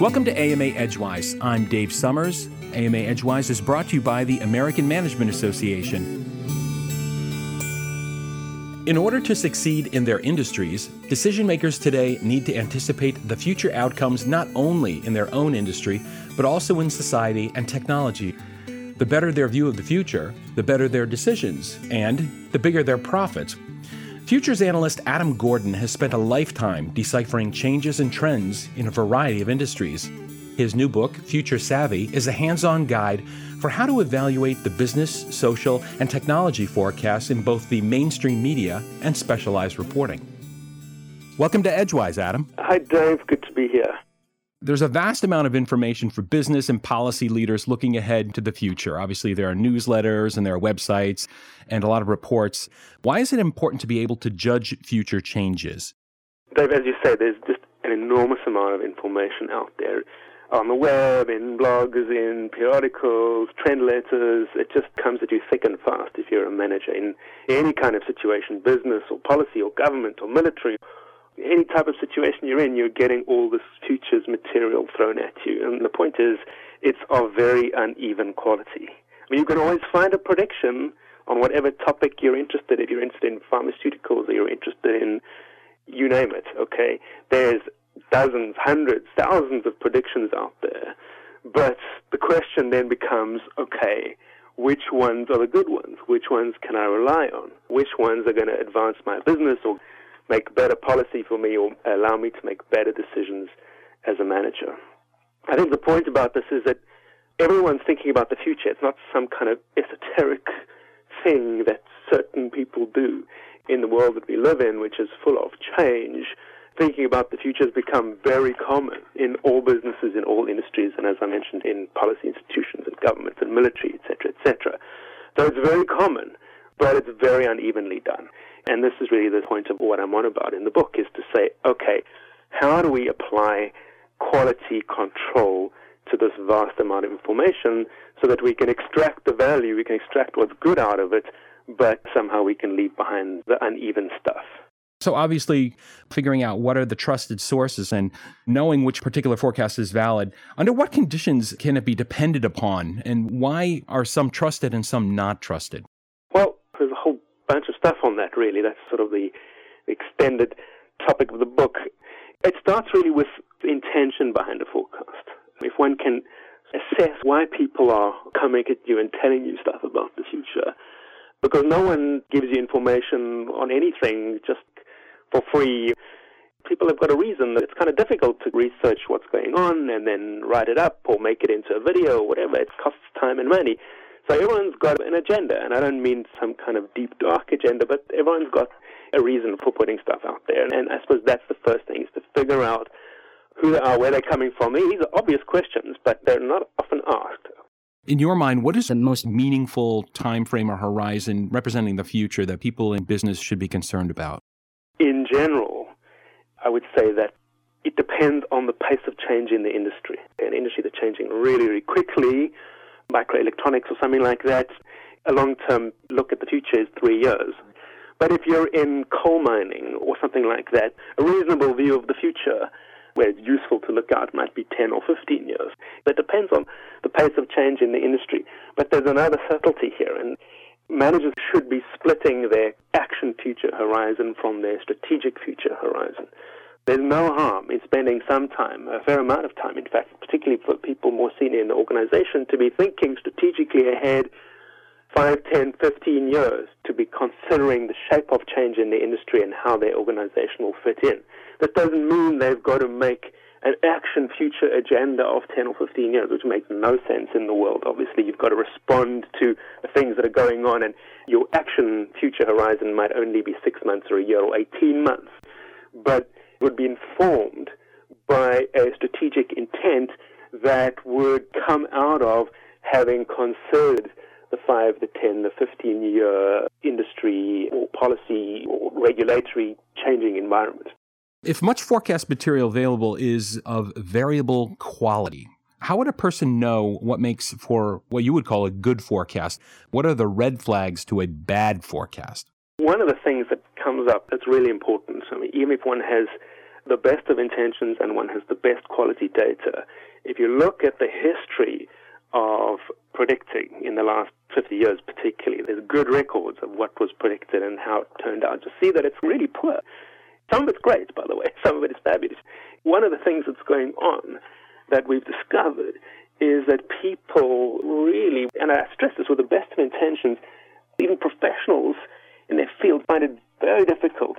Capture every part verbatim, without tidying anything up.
Welcome to A M A Edgewise. I'm Dave Summers. A M A Edgewise is brought to you by the American Management Association. In order to succeed in their industries, decision makers today need to anticipate the future outcomes not only in their own industry, but also in society and technology. The better their view of the future, the better their decisions, and the bigger their profits. Futures analyst Adam Gordon has spent a lifetime deciphering changes and trends in a variety of industries. His new book, Future Savvy, is a hands-on guide for how to evaluate the business, social, and technology forecasts in both the mainstream media and specialized reporting. Welcome to Edgewise, Adam. Hi, Dave. Good to be here. There's a vast amount of information for business and policy leaders looking ahead to the future. Obviously, there are newsletters and there are websites and a lot of reports. Why is it important to be able to judge future changes? Dave, as you say, there's just an enormous amount of information out there on the web, in blogs, in periodicals, trend letters. It just comes at you thick and fast if you're a manager in any kind of situation, business or policy or government or military. Any type of situation you're in, you're getting all this futures material thrown at you. And the point is, it's of very uneven quality. I mean, you can always find a prediction on whatever topic you're interested in. If you're interested in pharmaceuticals or you're interested in, you name it, okay? There's dozens, hundreds, thousands of predictions out there. But the question then becomes, okay, which ones are the good ones? Which ones can I rely on? Which ones are going to advance my business or make better policy for me or allow me to make better decisions as a manager? I think the point about this is that everyone's thinking about the future. It's not some kind of esoteric thing that certain people do in the world that we live in, which is full of change. Thinking about the future has become very common in all businesses, in all industries, and as I mentioned, in policy institutions and governments and military, et cetera, et cetera. So it's very common, but it's very unevenly done. And this is really the point of what I'm on about in the book, is to say, okay, how do we apply quality control to this vast amount of information so that we can extract the value, we can extract what's good out of it, but somehow we can leave behind the uneven stuff. So obviously, figuring out what are the trusted sources and knowing which particular forecast is valid, under what conditions can it be depended upon, and why are some trusted and some not trusted? Well, there's a whole bunch of stuff on that, really. That's sort of the extended topic of the book. It starts really with the intention behind a forecast. If one can assess why people are coming at you and telling you stuff about the future, because no one gives you information on anything just for free. People have got a reason. It's kind of difficult to research what's going on and then write it up or make it into a video or whatever. It costs time and money. So everyone's got an agenda, and I don't mean some kind of deep, dark agenda, but everyone's got a reason for putting stuff out there. And I suppose that's the first thing, is to figure out who they are, where they're coming from. These are obvious questions, but they're not often asked. In your mind, what is the most meaningful time frame or horizon representing the future that people in business should be concerned about? In general, I would say that it depends on the pace of change in the industry. An industry that's changing really, really quickly, microelectronics or something like that, a long-term look at the future is three years. But if you're in coal mining or something like that, a reasonable view of the future where it's useful to look out might be ten or fifteen years. It depends on the pace of change in the industry. But there's another subtlety here, and managers should be splitting their action future horizon from their strategic future horizon. There's no harm in spending some time, a fair amount of time, in fact, particularly for people more senior in the organization, to be thinking strategically ahead five, ten, fifteen years, to be considering the shape of change in the industry and how their organization will fit in. That doesn't mean they've got to make an action future agenda of ten or fifteen years, which makes no sense in the world. Obviously, you've got to respond to the things that are going on, and your action future horizon might only be six months or a year or eighteen months. But it would be informed by a strategic intent that would come out of having considered the five, the ten, the fifteen-year industry or policy or regulatory changing environment. If much forecast material available is of variable quality, how would a person know what makes for what you would call a good forecast? What are the red flags to a bad forecast? One of the things that comes up that's really important, I mean, even if one has the best of intentions and one has the best quality data. If you look at the history of predicting in the last fifty years particularly, there's good records of what was predicted and how it turned out. To see that it's really poor. Some of it's great, by the way. Some of it is fabulous. One of the things that's going on that we've discovered is that people really, and I stress this with the best of intentions, even professionals in their field find it very difficult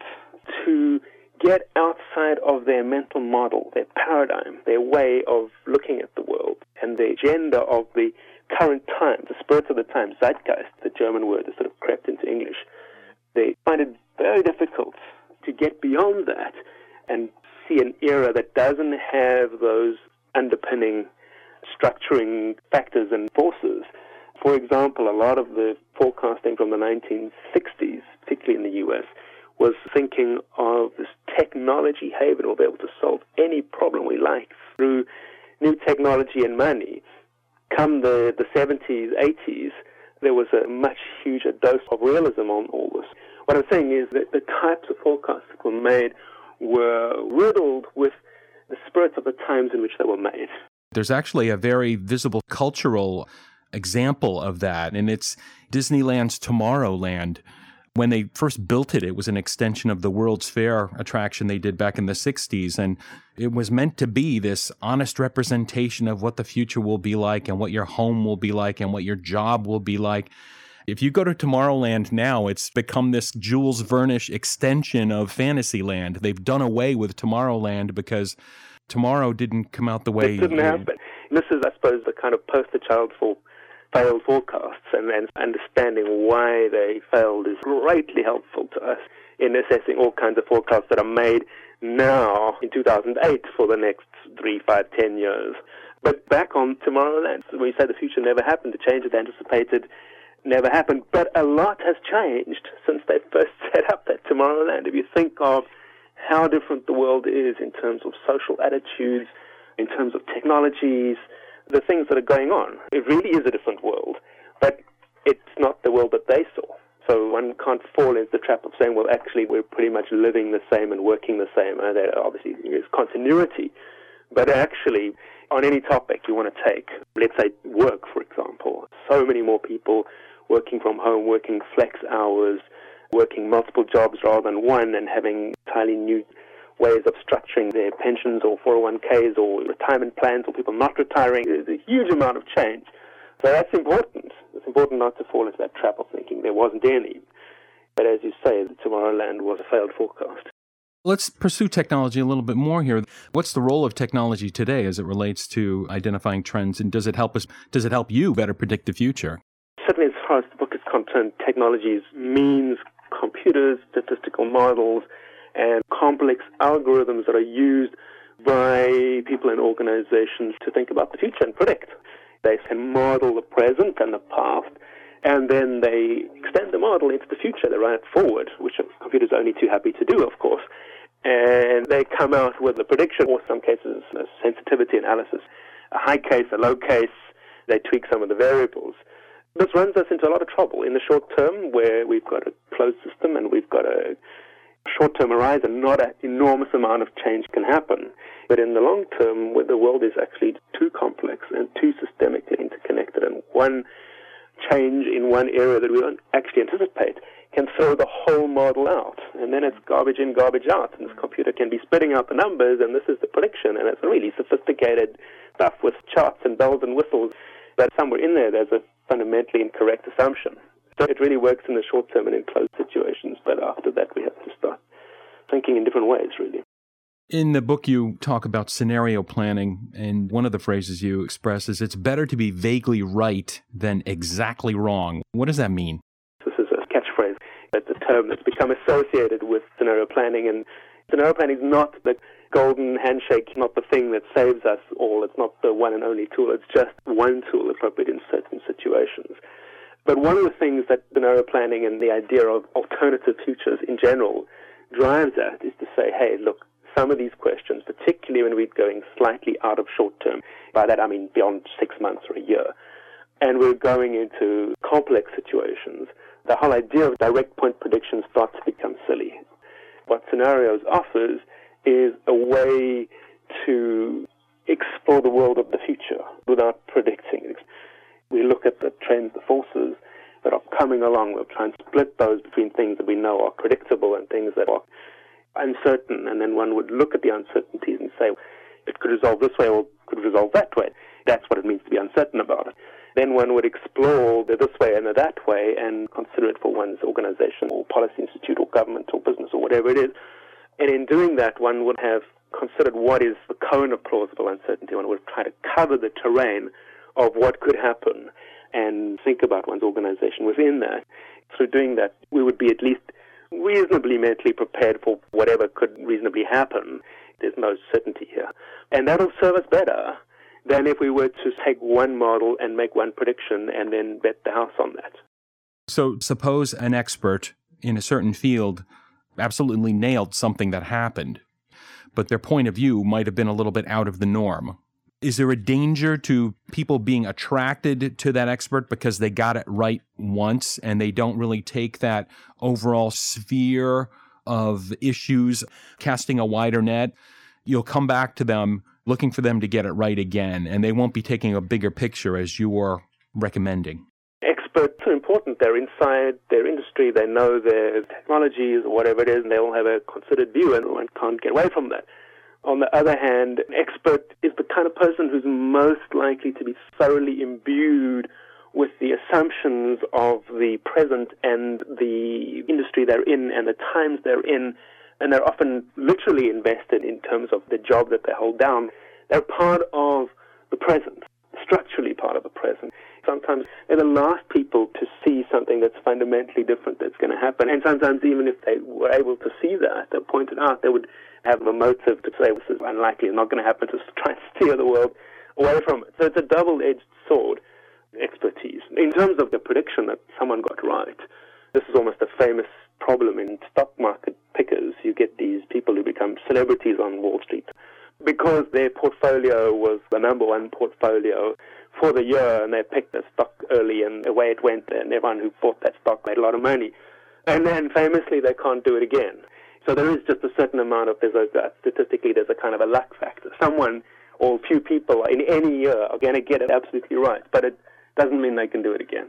to get outside of their mental model, their paradigm, their way of looking at the world, and the agenda of the current times, the spirit of the times, Zeitgeist, the German word that sort of crept into English. They find it very difficult to get beyond that and see an era that doesn't have those underpinning, structuring factors and forces. For example, a lot of the forecasting from the nineteen sixties, particularly in the U S, was thinking of this technology haven will be able to solve any problem we like through new technology and money. Come the, the seventies, eighties, there was a much huger dose of realism on all this. What I'm saying is that the types of forecasts that were made were riddled with the spirit of the times in which they were made. There's actually a very visible cultural example of that, and it's Disneyland's Tomorrowland. When they first built it, it was an extension of the World's Fair attraction they did back in the sixties, and it was meant to be this honest representation of what the future will be like and what your home will be like and what your job will be like. If you go to Tomorrowland now, it's become this Jules Verne-ish extension of Fantasyland. They've done away with Tomorrowland because tomorrow didn't come out the way... It didn't happen. This is, I suppose, the kind of poster child for failed forecasts, and then understanding why they failed is greatly helpful to us in assessing all kinds of forecasts that are made now in two thousand eight for the next three, five, ten years. But back on Tomorrowland, when you say the future never happened, the change that anticipated never happened, but a lot has changed since they first set up that Tomorrowland. If you think of how different the world is in terms of social attitudes, in terms of technologies, the things that are going on, it really is a different world, but it's not the world that they saw. So one can't fall into the trap of saying, well, actually, we're pretty much living the same and working the same. Uh, there obviously is continuity, but actually, on any topic you want to take, let's say work, for example, so many more people working from home, working flex hours, working multiple jobs rather than one, and having entirely new ways of structuring their pensions or four oh one k's or retirement plans, or people not retiring. There's a huge amount of change. So that's important. It's important not to fall into that trap of thinking there wasn't any. But as you say, Tomorrowland was a failed forecast. Let's pursue technology a little bit more here. What's the role of technology today as it relates to identifying trends, and does it help us? Does it help you better predict the future? Certainly, as far as the book is concerned, technology means computers, statistical models, and complex algorithms that are used by people and organizations to think about the future and predict. They can model the present and the past, and then they extend the model into the future. They run it forward, which computers are only too happy to do, of course. And they come out with a prediction, or in some cases, a sensitivity analysis, a high case, a low case. They tweak some of the variables. This runs us into a lot of trouble in the short term, where we've got a closed system and we've got a short-term horizon. Not an enormous amount of change can happen. But in the long term, where the world is actually too complex and too systemically interconnected, and one change in one area that we don't actually anticipate can throw the whole model out. And then it's garbage in, garbage out. And this computer can be spitting out the numbers, and this is the prediction. And it's really sophisticated stuff with charts and bells and whistles. But somewhere in there, there's a fundamentally incorrect assumption. So it really works in the short term and in closed situations. But after that, we have to start thinking in different ways, really. In the book, you talk about scenario planning, and one of the phrases you express is it's better to be vaguely right than exactly wrong. What does that mean? This is a catchphrase. It's a term that's become associated with scenario planning, and scenario planning is not the golden handshake, not the thing that saves us all. It's not the one and only tool. It's just one tool appropriate in certain situations. But one of the things that scenario planning and the idea of alternative futures in general drives at is to say, hey, look, some of these questions, particularly when we're going slightly out of short term, by that I mean beyond six months or a year, and we're going into complex situations, the whole idea of direct point prediction starts to become silly. What scenarios offers is a way to explore the world of the future without predicting it. We look at the trends, the forces that are coming along. We'll try and split those between things that we know are predictable and things that are uncertain. And then one would look at the uncertainties and say, it could resolve this way or it could resolve that way. That's what it means to be uncertain about it. Then one would explore the this way and the that way and consider it for one's organization or policy institute or government or business or whatever it is. And in doing that, one would have considered what is the cone of plausible uncertainty. One would try to cover the terrain of what could happen and think about one's organization within that. Through doing that, we would be at least reasonably mentally prepared for whatever could reasonably happen. There's no certainty here. And that'll serve us better than if we were to take one model and make one prediction and then bet the house on that. So suppose an expert in a certain field absolutely nailed something that happened, but their point of view might have been a little bit out of the norm. Is there a danger to people being attracted to that expert because they got it right once and they don't really take that overall sphere of issues, casting a wider net? You'll come back to them looking for them to get it right again, and they won't be taking a bigger picture as you are recommending. Experts are important. They're inside their industry. They know their technologies or whatever it is, and they all have a considered view, and one can't get away from that. On the other hand, an expert is the kind of person who's most likely to be thoroughly imbued with the assumptions of the present and the industry they're in and the times they're in, and they're often literally invested in terms of the job that they hold down. They're part of the present, structurally part of the present. Sometimes they're the last people to see something that's fundamentally different that's going to happen. And sometimes even if they were able to see that, they pointed out, they would have a motive to say this is unlikely, it's not going to happen, to try and steer the world away from it. So it's a double-edged sword, expertise. In terms of the prediction that someone got right, this is almost a famous problem in stock market pickers. You get these people who become celebrities on Wall Street because their portfolio was the number one portfolio for the year, and they picked the stock early, and away it went, and everyone who bought that stock made a lot of money. And then famously, they can't do it again. So there is just a certain amount of, there's a, statistically, there's a kind of a luck factor. Someone or a few people in any year are going to get it absolutely right, but it doesn't mean they can do it again.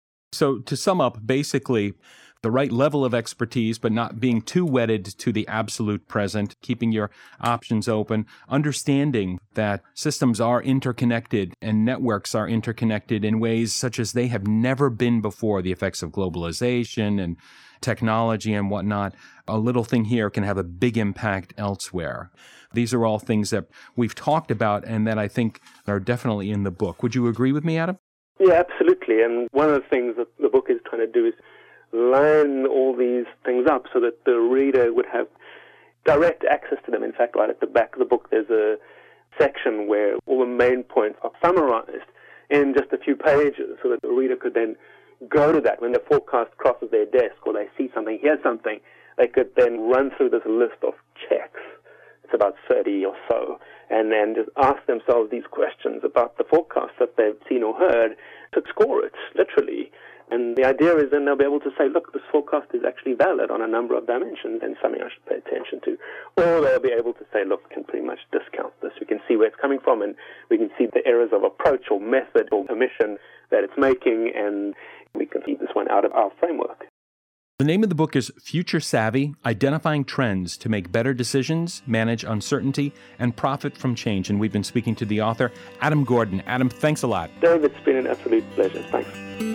So to sum up, basically, the right level of expertise, but not being too wedded to the absolute present, keeping your options open, understanding that systems are interconnected and networks are interconnected in ways such as they have never been before, the effects of globalization and technology and whatnot. A little thing here can have a big impact elsewhere. These are all things that we've talked about and that I think are definitely in the book. Would you agree with me, Adam? Yeah, absolutely. And one of the things that the book is trying to do is line all these things up so that the reader would have direct access to them. In fact, right at the back of the book, there's a section where all the main points are summarized in just a few pages so that the reader could then go to that when the forecast crosses their desk or they see something, hear something. They could then run through this list of checks. It's about thirty or so, and then just ask themselves these questions about the forecast that they've seen or heard to score it, literally. And the idea is then they'll be able to say, look, this forecast is actually valid on a number of dimensions and something I should pay attention to. Or they'll be able to say, look, we can pretty much discount this. We can see where it's coming from, and we can see the errors of approach or method or omission that it's making, and we can see this one out of our framework. The name of the book is Future Savvy, Identifying Trends to Make Better Decisions, Manage Uncertainty, and Profit from Change. And we've been speaking to the author, Adam Gordon. Adam, thanks a lot. Dave, it's been an absolute pleasure. Thanks.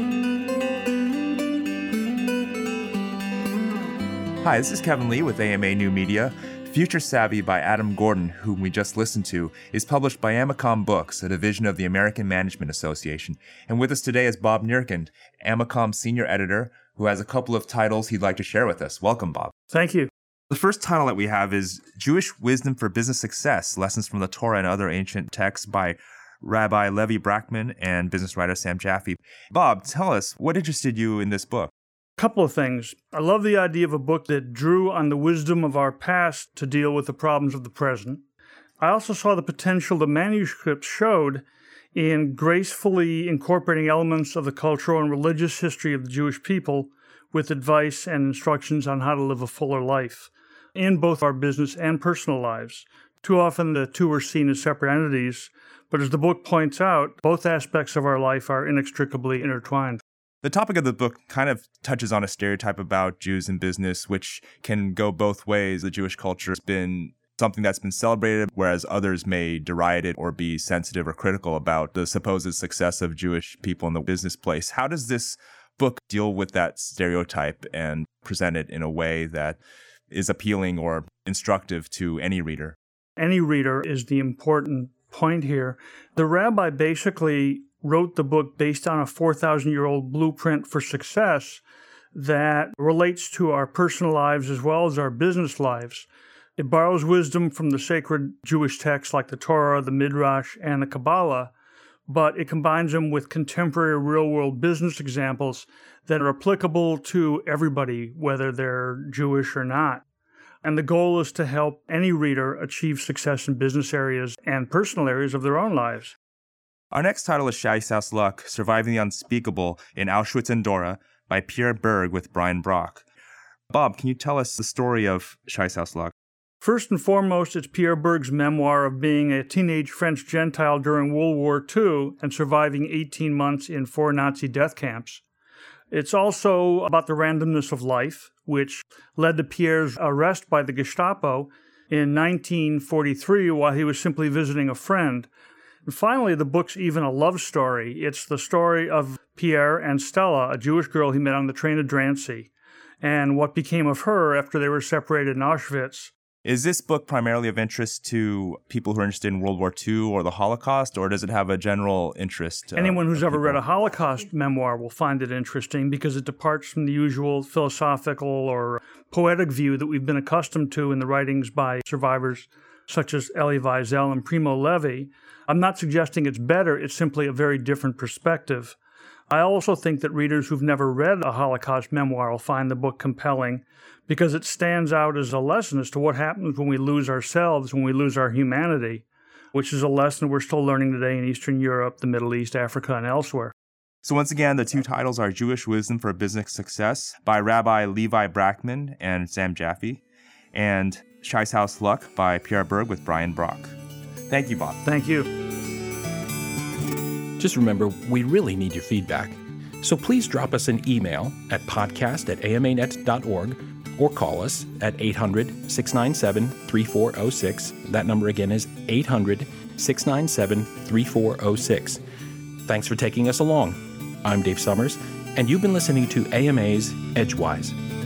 Hi, this is Kevin Lee with A M A New Media. Future Savvy by Adam Gordon, whom we just listened to, is published by Amacom Books, a division of the American Management Association. And with us today is Bob Nierkind, Amacom's senior editor, who has a couple of titles he'd like to share with us. Welcome, Bob. Thank you. The first title that we have is Jewish Wisdom for Business Success, Lessons from the Torah and Other Ancient Texts by Rabbi Levi Brackman and business writer Sam Jaffe. Bob, tell us, what interested you in this book? A couple of things. I love the idea of a book that drew on the wisdom of our past to deal with the problems of the present. I also saw the potential the manuscript showed in gracefully incorporating elements of the cultural and religious history of the Jewish people with advice and instructions on how to live a fuller life. in both our business and personal lives. Too often the two are seen as separate entities, but as the book points out, both aspects of our life are inextricably intertwined. The topic of the book kind of touches on a stereotype about Jews in business, which can go both ways. The Jewish culture has been something that's been celebrated, whereas others may deride it or be sensitive or critical about the supposed success of Jewish people in the business place. How does this book deal with that stereotype and present it in a way that is appealing or instructive to any reader? Any reader is the important point here. The rabbi basically wrote the book based on a four thousand year old blueprint for success that relates to our personal lives as well as our business lives. It borrows wisdom from the sacred Jewish texts like the Torah, the Midrash, and the Kabbalah, but it combines them with contemporary real-world business examples that are applicable to everybody, whether they're Jewish or not. And the goal is to help any reader achieve success in business areas and personal areas of their own lives. Our next title is Shai-Saus Luck, Surviving the Unspeakable in Auschwitz and Dora by Pierre Berg with Brian Brock. Bob, can you tell us the story of Shai-Saus Luck? First and foremost, it's Pierre Berg's memoir of being a teenage French Gentile during World War Two and surviving eighteen months in four Nazi death camps. It's also about the randomness of life, which led to Pierre's arrest by the Gestapo in nineteen forty-three while he was simply visiting a friend. And finally, the book's even a love story. It's the story of Pierre and Stella, a Jewish girl he met on the train to Drancy, and what became of her after they were separated in Auschwitz. Is this book primarily of interest to people who are interested in World War Two or the Holocaust, or does it have a general interest? Uh, Anyone who's ever people? read a Holocaust memoir will find it interesting because it departs from the usual philosophical or poetic view that we've been accustomed to in the writings by survivors such as Elie Wiesel and Primo Levi. I'm not suggesting it's better, it's simply a very different perspective. I also think that readers who've never read a Holocaust memoir will find the book compelling because it stands out as a lesson as to what happens when we lose ourselves, when we lose our humanity, which is a lesson we're still learning today in Eastern Europe, the Middle East, Africa, and elsewhere. So once again, the two titles are Jewish Wisdom for Business Success by Rabbi Levi Brackman and Sam Jaffe, and Shai-Saus Luck by Pierre Berg with Brian Brock. Thank you, Bob. Thank you. Just remember, we really need your feedback. So please drop us an email at podcast at a m a net dot org or call us at eight hundred, six nine seven, three four zero six. That number again is eight hundred, six nine seven, three four zero six. Thanks for taking us along. I'm Dave Summers, and you've been listening to A M A's Edgewise.